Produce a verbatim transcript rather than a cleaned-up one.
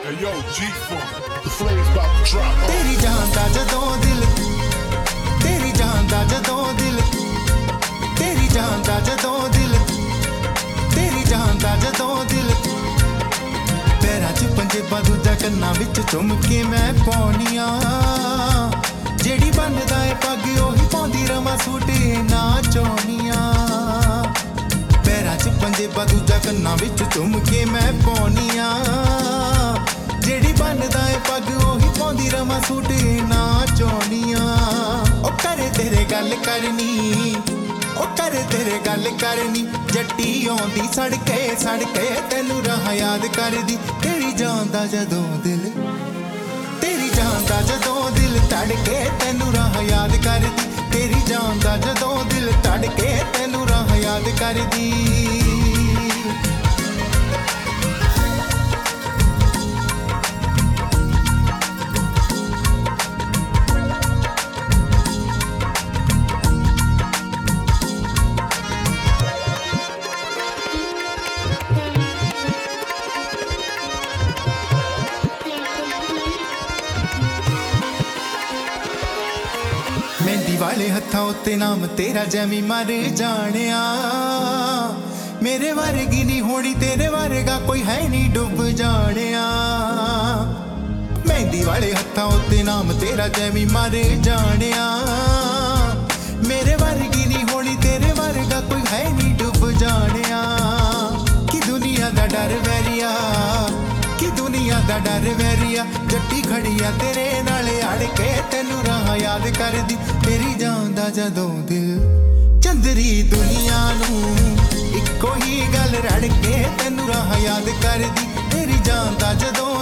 Hey yo, G-Funk, the flame's about to drop. तेरी जान दा जदों दिल, तेरी जान दा जदों दिल, तेरी जान दा जदों दिल, तेरी जान दा जदों दिल, पैरां च पंजेबां दूजा कन्नां विच चुम के मैं पाउणियां, जेड़ी बनदा ए पग ओही पाउंदी रवां सूट ना चौनियां, पैरां च पंजेबां दूजा कन्नां विच चुम के मैं पाउणियां, जेड़ी बनदा ए पग ओही पाउंदी रवां सूट ना चौनियां, ओ करे तेरे गल करनी, ओ करे तेरे गल करनी, जट्टी आउंदी सड़के सड़के तैनू राह याद करदी, तेरी जान दा जदों दिल, तेरी जान दा जदों दिल तड़के तैनू राह याद करदी, तेरी जान दा जदों दिल तड़के तैनू राह याद करदी। मेहंदी वाले हत्थां उत्ते नाम तेरा जैवी मर जानिया, मेरे वर्गी नी होनी तेरे वर्गा कोई है नी डुब जानिया, मेहंदी वाले हत्थां उत्ते नाम तेरा जैवी मर जानिया, मेरे वर्गी नी होनी तेरे वर्गा कोई है नी डुब जानिया, कि दुनिया दा डर वैरिया, कि दुनिया दा डर वैरिया, जट्टी खड़िया तेरे नाले अड़ के तैनू राह याद करदी, तेरी जान दा जदों दिल, चंदरी दुनिया नू इक्को ही गल रड़ के तैनू राह याद करदी, तेरी जान दा जदों